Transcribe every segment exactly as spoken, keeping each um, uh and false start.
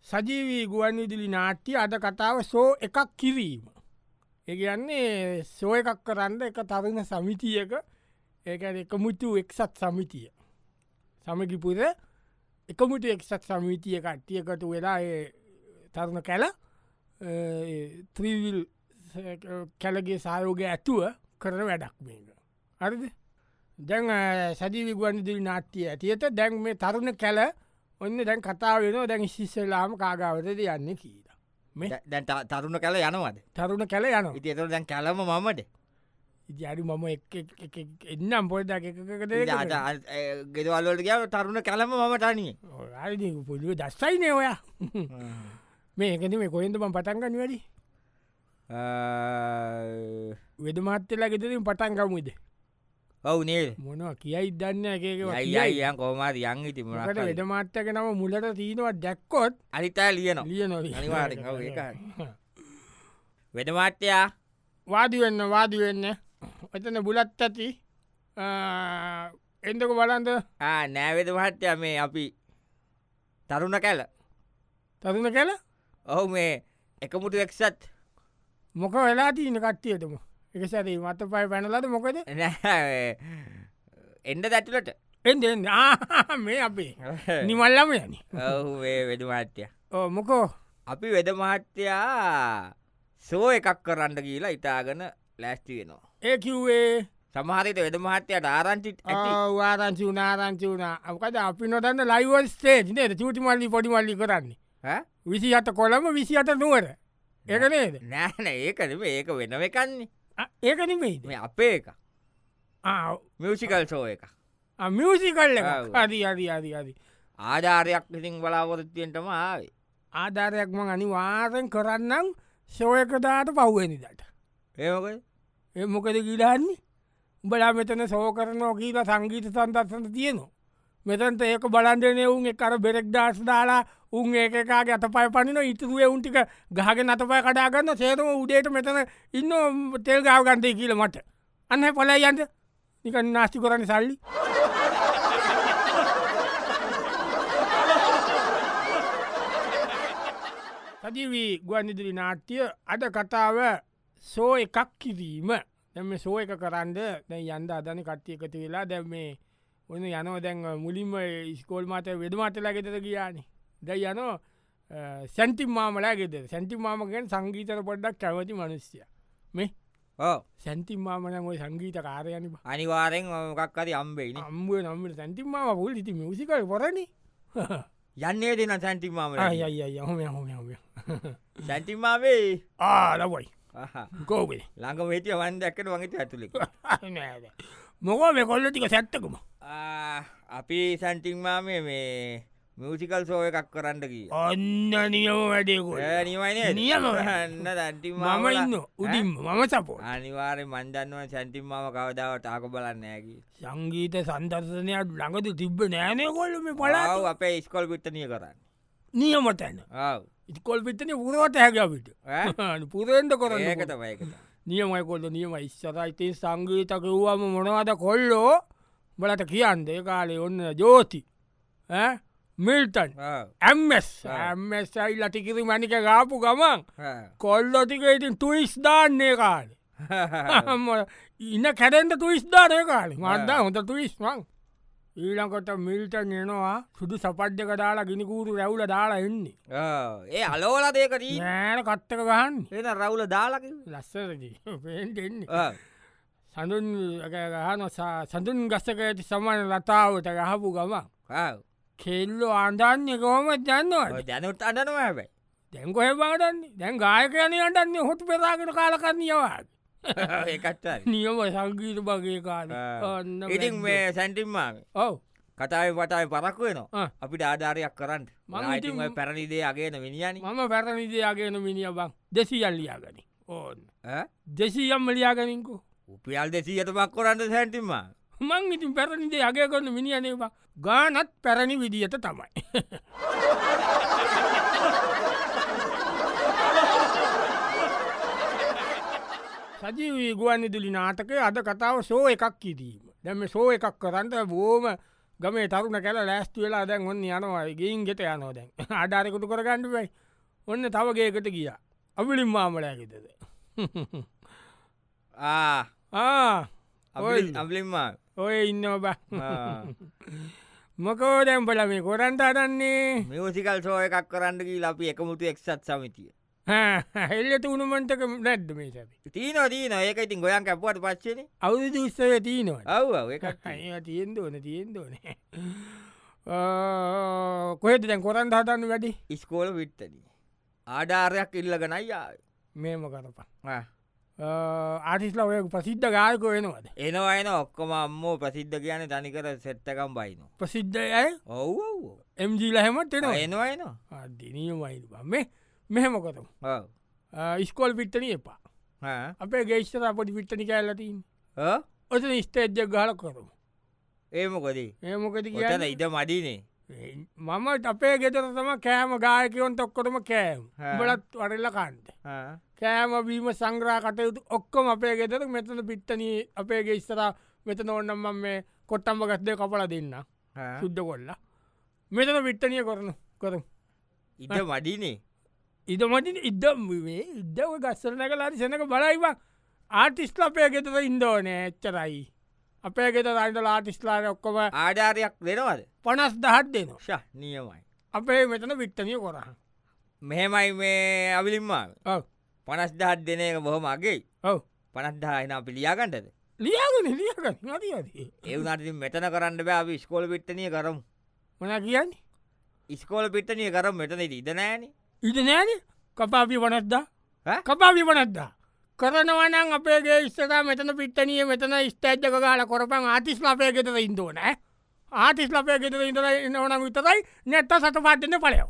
සජීවී ගුවන් විදුලි නාට්‍ය අද කතාව සෝ එකක් කිරීම. ඒ කියන්නේ සෝ එකක් කරන්න එක තරුණ සමිතියක ඒක එකමුතු එක්සත් සමිතිය. සමගිපුර එකමුතු එක්සත් සමිතිය කට්ටියකට වෙලා තරුණ කැල ත්‍රීවිල් කැලගේ සායෝගය ඇතුව කරන වැඩක් මේක. හරිද දැන් සජීවී ගුවන් විදුලි නාට්‍ය ඇතියට දැන් මේ තරුණ කැල ඔන්න දැන් කතාව වෙන දැන් ශිස්සලාම කාගාවතද යන්න කියලා දැන් තරුණ කැල යනවද තරුණ කැල යන ඉති එතර දැන් කැලම මමට ඉජරි මම එන්නම් පොඩ්ඩක් එකකද ගෙදවල්ලට ගියාව තරුණ කැලම මම තනිය පුලිුව දස්සයිනය ඔයා මේ එකන මේ කොහෙන්ද ම පටන්ගන්න වැඩි වෙද මාත්‍යලා ගෙතරින් පටන්ගමුද ඔවු නේ මොනවා කියයි දන්න එකක යන් කෝමාර යන් ඉති මට වෙද මාත්‍යක නම මුලට තිීනවා දැක්කොත් අනිතා ලියන ලියන අනිවාර වෙද මාත්‍යයා වාදිවෙන්න වාදිවෙන්න එතන බුලත් ඇති එන්දක බලන්ද නෑවෙද මහත්‍යය මේ අපි තරුණ කැල තරුණ කැල ඔහු මේ එකමුතු එක්සත් මොක වෙලා තියන කට්ටියටම එකසරේ මත පයි පැනලද මොකද එන්ඩ දැතුලට එ මේ අපේ නිමල්ලම යන ඔහු වෙද මහත්‍යය මොකෝ අපි වෙද මහත්‍යයා සෝ එකක් කරන්න කියලා ඉතාගන ලෑස්ති වෙනවා ඒ කිව්වේ සමහරිත වෙද මහත්‍යයට ආරංචිට වාරංචි වනාරංචි වුණ අපකද අපි නොදන්න ලයිවල් ස්ටේජ් නේද චූටි මල්ලි පොඩි මල්ලි කරන්නේ විසි අත කොළම විසි අත නුවර ඒකනේද නෑන ඒකන ඒක වෙන එකන්නේ ඒකනමේ මේ අපේ එක මියසිකල් සෝ එක මියසිකල්ල අදී අදී අදී අදී ආධාරයක් ඉතින් බලාපොරත්තියෙන්ටම ආවේ ආධාරයක්ම අනිවාරෙන් කරන්නම් සෝයකදාට පව්ුවනි දට ඒමක ඒ මොකද ගීඩන්නේ උඹලා මෙතන සෝ කරනෝ කියීල සංගීත සන්දර්සන තියෙනවා මෙතන්ට ඒක බලන්දන උන් එකර බෙරෙක් දාස් දාලා උන් ඒකකාගේ අත පය පනින ඉතුරුවේ උන්ටික ගහගෙන අතපය කඩාගන්න සේතම උඩේට මෙතන ඉන්න තෙල් ගාව ගන්තය කියල මට අන්න පොලයි යන්ට නික නාස්ති කරන්න සල්ලි සජීවී ගුවන්විදුලි නාට්‍ය අද කතාව සෝ එකක් කිරීම දැම සෝ එක කරන්න දැ යන්ද අදන කට්ටිය එකතු වෙලා දැම් මේ ඔන්න යනෝ දැන් මුලින්ම ස්කෝල් මත වෙද මතලා ගෙතර ගියානි දැයි යනෝ සැන්තිම් මාමලා ගෙද සැන්තිම් මාමගෙන් සංගීතර පොඩ්ඩක් කැවති මනුස්්‍යය මේ සැන්තිම් මාමන ඔය සංගීත කාරයනි අනිවාරෙන් මොකක්කරි අම්බේ අම්බුව නම්ට සැන්තිම් මාම පුල් ඉති මිසිකල් පොරණ යන්නේ දෙන සැන්තිම් මාම යය හොම හොම හොම සැන්තිම්මාවේ ආලවයි කෝබේ ළඟ වෙටිය වන්ද ඇකට වගේත ඇතුලෙ මොකෝ මේ කොල්ල ටික සැත්තකම අපි සැන්ටිංමාමේ මේ මියසිකල් සෝ එකක් කරන්න කිය ඔන්න නියම වැඩේකෝ නිවයින නියම න්න දැන්ටිම් මම ඉන්න උඩින් මම සපෝ අනිවාරය මන්දන්නුව සැන්ටිම්මාම කවදාවට ආක බලන්න ඇකි සංගීත සන්දර්ශනයක් ළඟද තිබ්බ නෑනය කොල්ල මේ පලාව අපේ ස්කොල් පිට්ටනිය කරන්න නියමතැන්න ඉස්කොල් පිටන පුරුවට හැකවිට පුරෙන්ට කරන්න ඒකතමයක නියමයි කොල්ල නියම ඉස්සරයිතේ සංගීතක වූවම මොනවද කොල්ලෝ බලට කියන්න ඒ කාලේ ඔන්න ජෝති මිල්ටන් ඇම්මස් ඇම්මස් අයි ලටිකිරි මනික ගාපු ගමන් කොල්ලොටික ඉතින් තුයිස් දාන්නේ කාල ඉන්න කැඩෙන්ට තුයිස් දානය කාල මන්දා හොඳ තුයිස්මං ඊලකට මිල්ටන් එනවා සුදු සපද්්‍යක දාලා ගිනිකූරු රැවුල දාලා එන්නේ ඒ අලෝල දේකට නෑන කත්තක ගහන් එන රවුල දාලක ලස්සරදී පේන්ට එන්නේ සඳුන් ගහන සඳුන් ගස්සක ඇති සමන ලතාවට ගහපු ගමන් කෙල්ලෝ ආන්දන්න කෝම දන්නවා දැනුත් අඩනවා හැබයි දැන්කොහ බාටන්නේ දැන් ගායකයන අටන්නේ හොතු පෙරාගෙන කාලකන්නේවාගේ ඒකත් නියම සංගීත බගේ කාල ඉතින් මේ සැන්ටිම්මාම ඔව කතාව පටයි පරක් වෙනවා අපිට ආධාරයක් කරන්න මංඉතිම පැරණිදේ අගේන මිනිියනි මම පැරණිදේ අගේන මිනිිය බං දෙසියල්ලියාගනි ඕන්න දෙසීයම් මලියාගනින්කු උපියල් දෙසීයට පක් කොරන්න සැන්ටිම්මා මං ඉතින් පැරණිදේ අගේ කොන්න මිනිියනේවා ගානත් පැරණි විදිහට තමයි සජීවී ගුවන් විදුලි නාටකය අද කතාව සෝ එකක් කිරීම දැම සෝ එකක් කරන්න බෝම ගමේ තරුණ කැල ලෑස්තු වෙලා දැන් ඔන්න යනවා ගින් ගෙත යනෝ දැන් අඩාරකුතු කර ගණඩ වයි ඔන්න තවගේකට ගිය අවිලින් මාමලෑගෙතද අබලින්මා ඔය ඉන්න බ මොකෝ දැම්පල මේ කොරන්ට අදන්නේ මියසිකල් සෝ එකක් කරන්නකී අපි එකමුතු එක්සත් සමිතිය එල්ලට උනුමන්ටක නැද්ද මේ සැපි තිීන දීන ඒක ඉතින් ගොයන් කැපුවට පච්චන අවුදු උත්සය තියනවා ඔව එක තියෙන් දෝන තියෙන් දෝන කොහෙද දැන් කොරන්ට හතන්න වැඩි ඉස්කෝල විට්ටදී ආඩාරයක් ඉල්ලගනයියා මේම කරපා ආටිස්ලා ඔය ප්‍රසිද්ධ ගායකෝ වෙනවද එනවා එන ඔක්කොම අම්මෝ ප්‍රසිද්ධ කියන තනිකර සෙට්ටකම් බයින ප්‍රසිද්ධ ඇය ඔව් එම්ජීල හැමත් එනවා එනවා එනවා අදිනියමයිද මේ මෙහෙම කොතම ඉස්කෝල් පිට්ටන එපා අපේ ගේෂ්තර පොඩි පිට්ටනි කෑල්ලතින් ඔතන ස්තේජ්ජක් ගහල කරමු ඒමකොදී ඒමොකද කියන ඉඩ මඩිනේ මම අපේ ගෙතර තම කෑම ගායකවොන් තොක්කොටම කෑම් බලත් වරල්ල කන්ට කෑම බීම සංග්‍රා කටයුතු ඔක්කොම අපේ ගෙතර මෙතන පිට්ටනී අපේගේ ඉස්සර මෙතන ඕන්නම්ම මේ කොට්ටම්ම ගත්දය කපල දෙන්න සුද්ද කොල්ල මෙතන පිට්ටනිය කරනු කරම් ඉඩ මඩිනේ ඉද මටින් ඉදම් මේ ඉදව ගස්සරන කලාරි සැනක බලයිවා ආටිස්ල අපේ ගෙතර ඉන්දෝනෑ එච්චරයි අපේ ගෙත රයින්ට ආටිස්ලාට ඔක්කොම ආඩාරයක් දෙනවද පනස් දහත් දෙනවා ශ නියමයි අපේ මෙතන පිට්ටනිය කොරහ මෙහෙමයි මේ අවිලින්මා ඔව පනස් දහත් දෙන එක බොහොමගේ ඔව පනස්දාහන අපි ලියාගන්නටද ලියගන ලියග නතිද ඒවනට මෙතන කරන්න බෑ අපි ස්කෝල පිට්ටනය කරමු මොන කියන්නේ ඉස්කෝල පිට්ටනය කරම් මෙතන ඉද නෑන ඉද නෑන කපාපි වනත්දා කපාපි වනත්දා කරනවනං අපේගේ ඉස්සතා මෙතන පිට්ටනිය මෙතන ස්තේජ්ජක ගාල කොරපන් ආතිස් ලපය ගෙතර ඉන්දෝන ආතිස් ලපය ගෙතර ඉඳල ඉන්නවනම් විතරයි නැත්ත සට පාට්ටන පලයව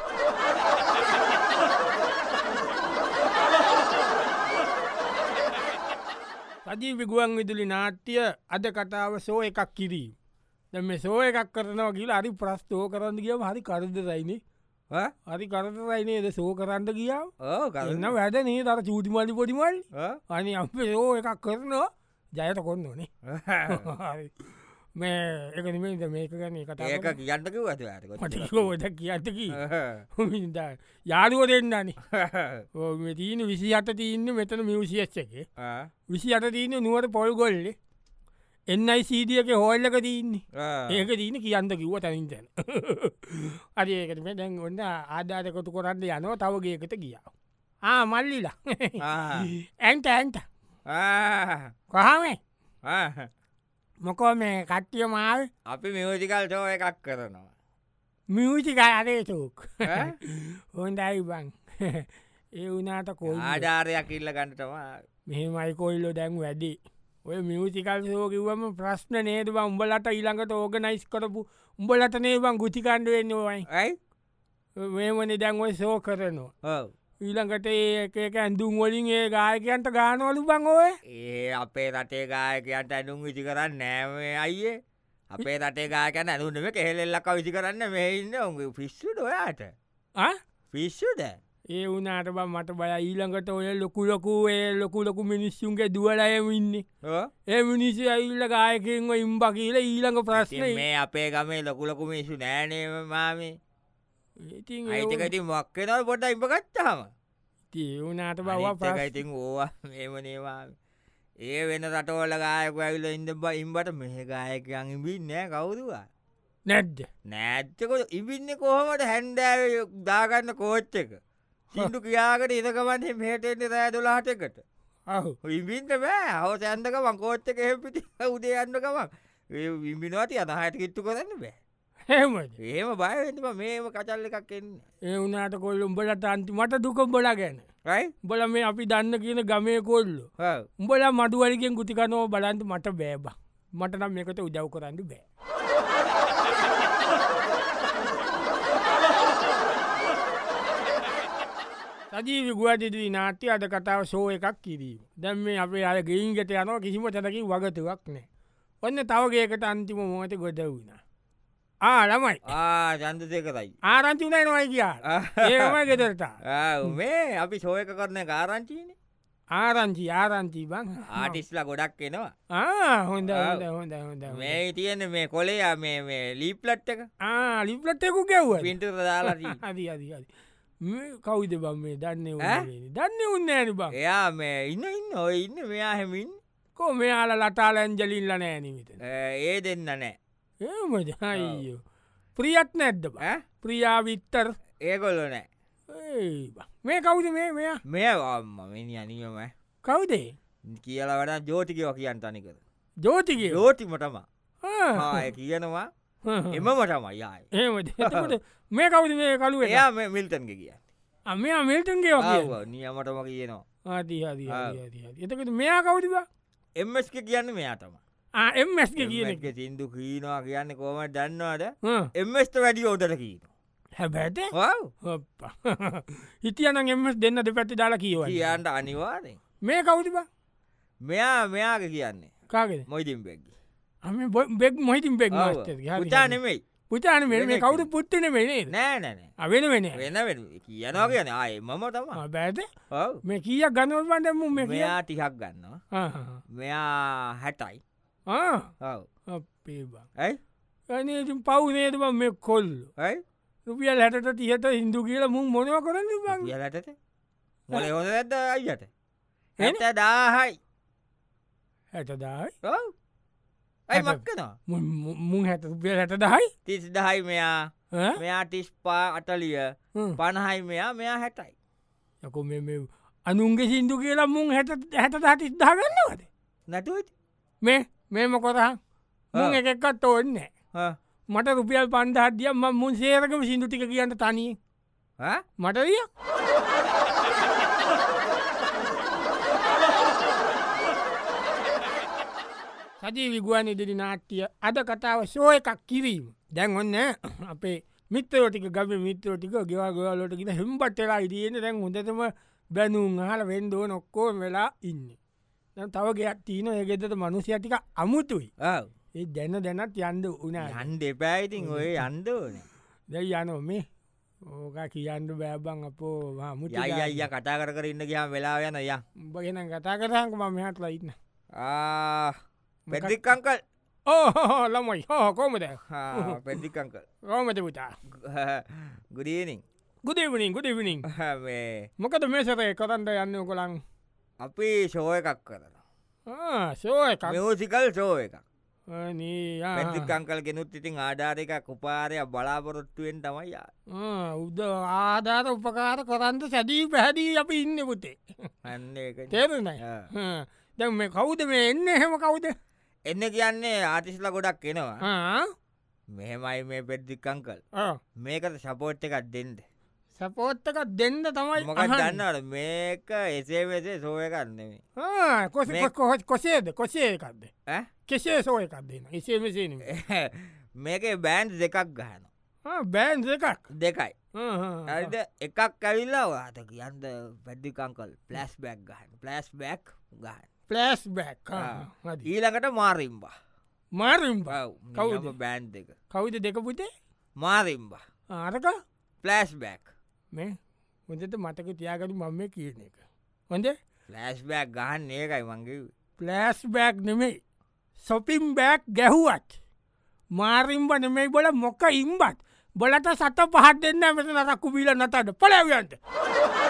සජී විගුවන් විදුලි නාට්‍ය අද කතාව සෝ එකක් කිරීම දැ මේ සෝ එකක් කරනවා කියලා හරි ප්‍රස්තෝ කරන්න කියම හරි කරදරයිනේ හරි කරතරයිනේද සෝ කරන්න කියාව ගන්න වැඩ නේ තර චූටිමලි පොඩිමල් අනි අප සෝ එකක් කරනවා ජයට කොන්න ඕනේ මේ එකනිමද මේක ගන කතා ඒක කියන්නක ට කියන්නකි යාළුව දෙන්නන තියන විසි අට තියන්න මෙතන මියසිියච්ච එක විසි අට තියන්න නුවට පොල් ගොල්ල එන්නයි සීඩියක හෝල්ලක තියන්නේ ඒක දීන කියන්න කිව්ව තැනින්තැන අරඒකට දැන් ඔන්න ආධාරකොතු කොරන්න යනවා තවගේකට ගියාව ආ මල්ලිලා ඇන්ට ඇන්ට කොහමේ මොකෝ මේ කට්ටිය මාල් අපි මියෝජිකල් ටෝ එකක් කරනවා මියසික අරේ සෝක් හොන්ඩයි බං ඒ වනාට කෝ ආධාරයක් ඉල්ල ගන්නටවා මෙහෙමයි කොල්ලො දැන් වැඩි ඔය මියසිකල් සෝකිවම ප්‍රශ්න නේද බ උඹලට ඊළඟට ඕගනයිස් කරපු උඹලට නේබං ගුතිකණ්ඩ වෙන්න ඕයි ඇයි මේමනි දැන් ඔය සෝ කරනවා ඊළඟට ඒක ඇඳුම් වලින් ඒ ගායකයන්ට ගානවලු බං ඔය ඒ අපේ රටේ ගායකයන්ට ඇනුම් විසි කරන්න නෑමේ අයියේ අපේ රටේ ගායකන ඇනුනම කෙහෙල්ලක් විසි කරන්න මේ ඉන්න උගේ ෆිස්සුට ඔයාට ෆිස්සුද ඒ වනාට බ මට බය ඊළඟට ඔය ලොකුලොකු ඒ ලොකුලොකු මිනිස්සුන්ගේ දුවලයම ඉන්නේ ඒ මිනිස්සු ඇල්ල ගායකෙන්ව ඉම්බ කියල ඊළඟ ප්‍රශ්න මේ අපේ ගමේ ලොකුලොකු මිනිසු නෑනේම මාමේ ඒතිකති මක්කෙනල් පොට ඉප ගත්තාම තිවුනාට බව ප්‍රයිතින් ඕවා මේමනේවා ඒ වෙන රටවල ගායක ඇවිල ඉඳ බ ඉම්බට මෙහ ගායකයන් ඉබින් නෑ කවුදවා නැද්ද නෑත්තකො ඉබින්න කොහොමට හැන්ඩෑ දාගන්න කෝච්ච එක සිින්දු කියාකට ඉදකවන්නේ මේටෙන්ට රෑ දොලාටකට ඉබින්ට බෑ හවස ඇන්දක මංකෝච්චක හෙපිටි උදේ අන්නකමක් විම්බිනවති අදහයට කිත්තු කරන්න බෑ හෙම ඒම බයම මේම කචල්ල එකක් එන්න ඒ වනාට කොල්ල උඹලට අන්ති මට දුකම් බොලා ගැන යි බොල මේ අපි දන්න කියන ගමය කොල්ලු උඹල මඩුවලිගෙන් ගුතිකනෝ බලන්ට මට බෑබ මට නම් එකට උදව් කරන්න බෑ සජීවි ගුවජදී නාට්‍ය අද කතාව සෝ එකක් කිරීම දැම් මේ අපේ අය ගීන්ගට යනවා කිසිම තැනකින් වගතුවක් නෑ ඔන්න තවගේකට අන්තිම මොහත ගොඩ වුණා ආළමයි ජන්දසයකතයි ආරංචි උනයි නොයි කියා ඒමයි ගෙදරට මේ අපි සෝයක කරන කාරංචීන ආරංචි ආරංචි බං ආටිස්ලා ගොඩක් එනවා හොඳ හොඳ හොඳ හොඳ මේ තියෙන මේ කොලේ මේ මේ ලීප්ලට් එක ලිප්ලට්ටෙකු ගැව්ව පින්ට දාලා අදි අදි අදි කවුද බම් මේ දන්න දන්න උන්න ඇන බං එයා මේ ඉන්න ඉන්න ඔය ඉන්න මෙයා හෙමින් කෝ මෙයාල ලටාල ඇන්ජලිල්ල නෑනවිත ඒ දෙන්න නෑ ඒමද අයියෝ ප්‍රියත් නැද්ද බ ප්‍රියා විත්තර් ඒගොල්ලො නෑ මේ කවුද මේ මෙයා මේ අම්ම මිනි අනියම කවුදේ කියලා වඩා ජෝතිකව කියන්න තනිකද ජෝතික ජෝතිමටම කියනවා එමමටම යාය ඒමට මේ කවුද මේ කලුව එයා මිල්තන්ගේ කිය මෙයා මිල්ටන්ගේ වගේ නියමටම කියනවා ආදී ආදී එතකට මෙයා කවුදිව එම්ස්ක කියන්න මෙයාටම එම්ස්ක කියන සිින්දු කීනවා කියන්න කෝම දන්නවාද එම්ස්ට වැඩි ෝදට කීන හැබැට හිතියන එමස් දෙන්න දෙපැත්ති දාලා කියව කියන්ට අනිවාරෙන් මේ කවුතිබ මෙයා මෙයාග කියන්නේ කාගෙද මොයිතින් බැගි බෙක් මොහිතින් බෙක් පුතා නෙමෙයි පුතාන මේ කවුතු පුත්තන වෙනේ නෑ නෑන අවෙන වෙන වෙන වෙන කියනවා කියන ආය මම තම බෑත මේ කිය ගනවල් පන්ඩම මේ මෙයා ටිකක් ගන්නවා මෙයා හැටයි අපේබා ඇයි අනතින් පව්නේද බ මේ කොල්ලු ඇයි රුපියල් හැට තිහට හිදු කියල මුම් මොනව කරන්න ලටට මොල හොද ඇද අයියට හැට දාහයි හැටදායි ඇයි මක්කනවා මුන් හැට රුපියල් හැට දහයි තිස් දහයි මෙයා මෙයා ටිස්පා අටලිය පණහයි මෙයා මෙයා හැටයි යකො මේ අනුන්ගේ සිින්දු කියලා මුන් හැට හැට දහට ඉස්දාගන්නවද නැතුව මේ මේම කොරහන් මුන් එකක්කත් ඕන්න මට රුපියල් පන්දහත්දිය ම මුන් සේරකම සිින්දු ටික කියන්න තනිය මටදිය සජී විගුවන් ඉදිරි නාට්ටිය අද කතාව ශෝ එකක් කිරීම දැන් ඔන්න අපේ මිත්‍රෝටික ගම මිත්‍රෝටික ගෙවා ගොලට ගෙන හෙම්බටලා ඉදියන දැන් හොඳතම බැනුම් හල වෙන්දෝ නොක්කෝ වෙලා ඉන්න දැන් තව ගෙයක් තියන ඒගෙදට මනුසය ටික අමුතුයි ඒ දැන දැනත් යන්ද උනා හන්ඩ එපෑයිතින් ඔය යන්දෝන දැයි යනෝ මේ ඕක කියන්න බෑබං අපෝ මුට අය කතා කර කර ඉන්න ගයා වෙලා යන ය උඹගෙන කතා කරහක ම මෙහටලා ඉන්න පෙද්දික්කංකල් ඕහෝ ළමයි හෝ කෝමද පෙද්දික්කංකල් රෝමත පුතා ගුඩීනිින් ගුදවිනිින් ගුදවිනිින් මොකද මේ සරය කොරන්ට යන්න කොළන් අපි ශෝය එකක් කරලා ශෝ එක මියසිකල් ශෝ එකක් පැදිකංකල් ගෙනුත් ඉතින් ආධාරක කුපාරය බලාපොරොත්තුවෙන් තමයි උද ආධාර උපකාර කරන්ත සැදී පැහැදී අපි ඉන්න පුතේ තේරුණයි දැ මේ කවුද මේ එන්න එහෙම කවුද එන්න කියන්නේ ආතිස්ල ගොඩක් එනවා මෙහෙමයි මේ පෙද්දික්කංකල් මේකට සපෝට් එකක් දෙන්ද සපෝත්තක දෙන්න තමයි මොක දන්නට මේක එසේ වෙසේ සෝය කරන්නේ කො කොසේද කොසේ එකක්ද කෙසේ සෝය එකක් දෙන්න එසේ මෙසේන මේක බෑන්් දෙකක් ගහන බෑන්් එකක් දෙකයි ඇද එකක් ඇවිල්ලා වාත කියන්ද පැද්දිකංකල් ප්ලස් බැක් ගහන් ප්ලස් බැක් ගහන් ප්ලස් බැක් ඊළඟට මාරිම්බා මාරිම් කවුද බෑන්් දෙක කවුද දෙක පුතේ මාරිම්බා ආරක ප්ලස් බැක් මේ හොඳට මතක තියාගට මම කියන එක හොඳ ලෑස් බෑක් ගහන්න ඒකයි මංගේ ප්ලස් බෑක් නෙමෙයි සොපිම් බෑක් ගැහුවත් මාරිම්බ නෙමෙයි බොල මොක ඉම්බත් බොලට සත පහත් දෙන්න මෙත නරක්කු බීල නතට පලවන්ට